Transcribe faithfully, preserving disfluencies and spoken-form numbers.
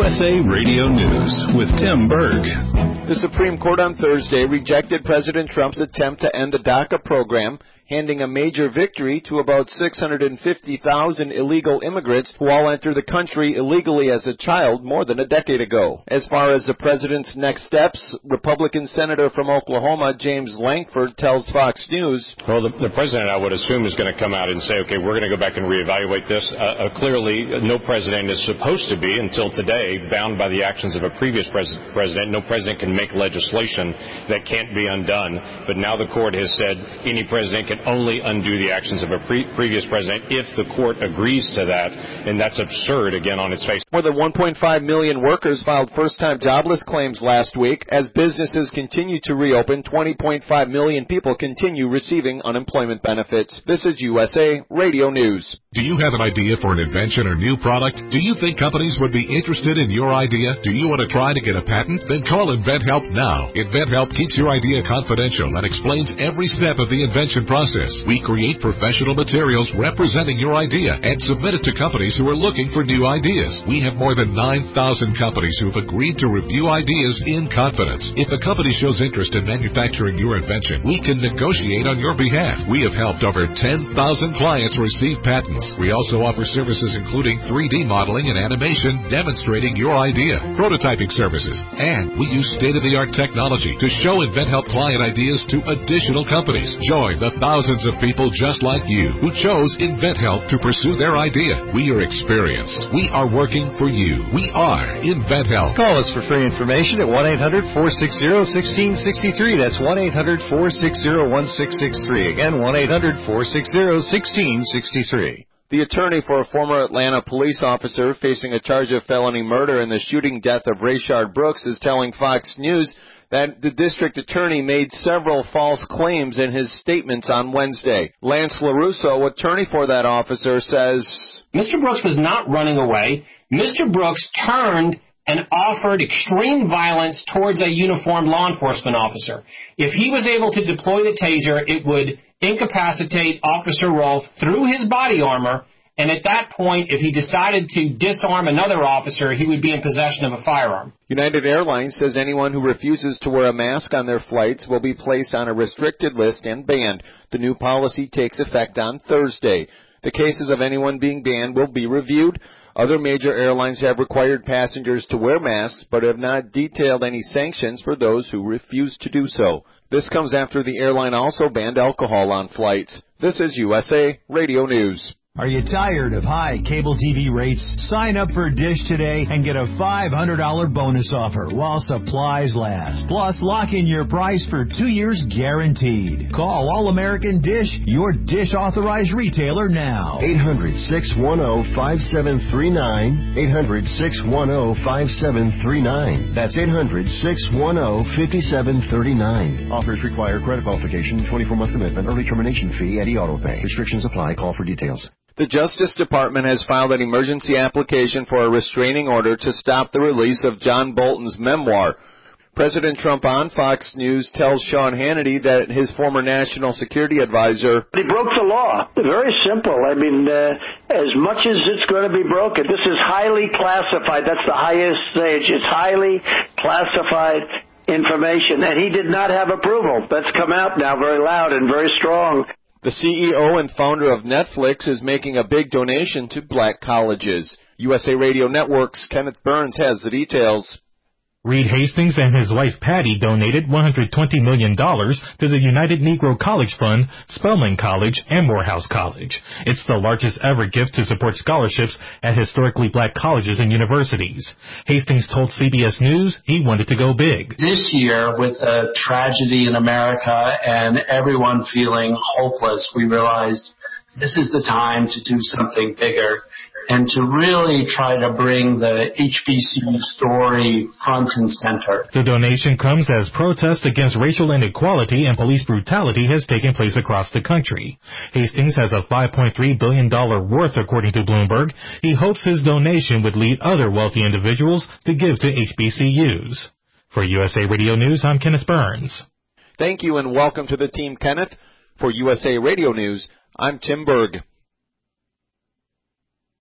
S A Radio News with Tim Berg. The Supreme Court on Thursday rejected President Trump's attempt to end the DACA program, handing a major victory to about six hundred fifty thousand illegal immigrants who all entered the country illegally as a child more than a decade ago. As far as the president's next steps, Republican Senator from Oklahoma, James Lankford, tells Fox News, Well, the, the president, I would assume, is going to come out and say, okay, we're going to go back and reevaluate this. Uh, uh, clearly, no president is supposed to be, until today, bound by the actions of a previous pres- president. No president can make legislation that can't be undone. But now the court has said any president can only undo the actions of a pre- previous president if the court agrees to that, and that's absurd, again, on its face. More than one point five million workers filed first-time jobless claims last week. As businesses continue to reopen, twenty point five million people continue receiving unemployment benefits. This is U S A Radio News. Do you have an idea for an invention or new product? Do you think companies would be interested in your idea? Do you want to try to get a patent? Then call InventHelp now. InventHelp keeps your idea confidential and explains every step of the invention process. We create professional materials representing your idea and submit it to companies who are looking for new ideas. We have more than nine thousand companies who have agreed to review ideas in confidence. If a company shows interest in manufacturing your invention, we can negotiate on your behalf. We have helped over ten thousand clients receive patents. We also offer services including three D modeling and animation demonstrating your idea, prototyping services, and we use state-of-the-art technology to show InventHelp client ideas to additional companies. Join the thousands of people just like you who chose InventHelp to pursue their idea. We are experienced. We are working for you. We are InventHelp. Call us for free information at one eight hundred four six zero one six six three. That's one eight hundred four six zero one six six three. Again, one eight hundred four six zero one six six three. The attorney for a former Atlanta police officer facing a charge of felony murder in the shooting death of Rayshard Brooks is telling Fox News that the district attorney made several false claims in his statements on Wednesday. Lance LaRusso, attorney for that officer, says, Mister Brooks was not running away. Mister Brooks turned and offered extreme violence towards a uniformed law enforcement officer. If he was able to deploy the taser, it would incapacitate Officer Rolfe through his body armor, and at that point, if he decided to disarm another officer, he would be in possession of a firearm. United Airlines says anyone who refuses to wear a mask on their flights will be placed on a restricted list and banned. The new policy takes effect on Thursday. The cases of anyone being banned will be reviewed. Other major airlines have required passengers to wear masks, but have not detailed any sanctions for those who refuse to do so. This comes after the airline also banned alcohol on flights. This is U S A Radio News. Are you tired of high cable T V rates? Sign up for Dish today and get a five hundred dollars bonus offer while supplies last. Plus, lock in your price for two years guaranteed. Call All American Dish, your Dish authorized retailer now. eight hundred, six one zero, five seven three nine. eight hundred, six one zero, five seven three nine. That's eight hundred, six one zero, five seven three nine. Offers require credit qualification, twenty-four month commitment, early termination fee, and e-auto pay. Restrictions apply. Call for details. The Justice Department has filed an emergency application for a restraining order to stop the release of John Bolton's memoir. President Trump on Fox News tells Sean Hannity that his former national security advisor... He broke the law. Very simple. I mean, uh, as much as it's going to be broken, this is highly classified. That's the highest stage. It's highly classified information, and he did not have approval. That's come out now very loud and very strong. The C E O and founder of Netflix is making a big donation to black colleges. U S A Radio Network's Kenneth Burns has the details. Reed Hastings and his wife Patty donated one hundred twenty million dollars to the United Negro College Fund, Spelman College, and Morehouse College. It's the largest ever gift to support scholarships at historically black colleges and universities. Hastings told C B S News he wanted to go big. This year, with a tragedy in America and everyone feeling hopeless, we realized this is the time to do something bigger and to really try to bring the H B C U story front and center. The donation comes as protest against racial inequality and police brutality has taken place across the country. Hastings has a five point three billion dollars worth, according to Bloomberg. He hopes his donation would lead other wealthy individuals to give to H B C Us. For U S A Radio News, I'm Kenneth Burns. Thank you and welcome to the team, Kenneth. For U S A Radio News, I'm Tim Berg.